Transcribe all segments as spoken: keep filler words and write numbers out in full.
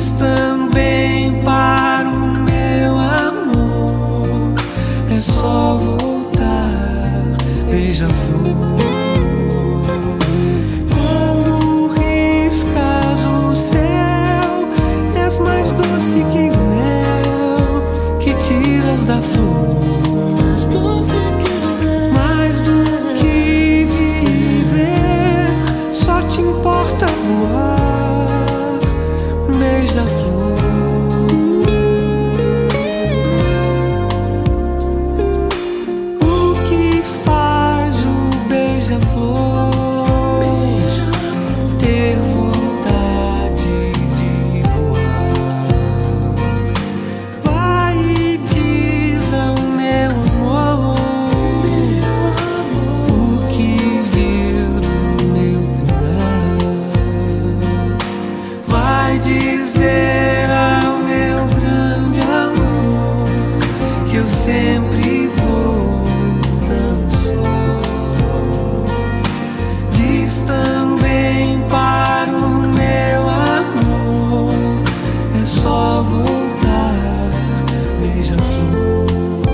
Diz também para o meu amor, é só voltar, beija-flor. Quando riscas o céu, és mais doce que o mel que tiras da flor. Mais do que viver, só te importa voar, beija-flor. O que faz o beija-flor ter vontade de voar? Vai e diz ao meu amor o que viu do meu pinar. Vai dizer ao meu grande amor que eu sempre vou tão só. Diz também para o meu amor, é só voltar, beija-flor.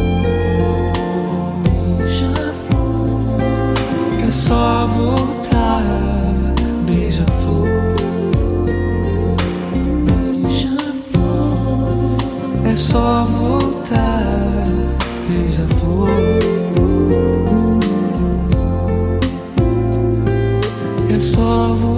É só voltar, beija-flor. É só voltar, beija-flor. É só voltar.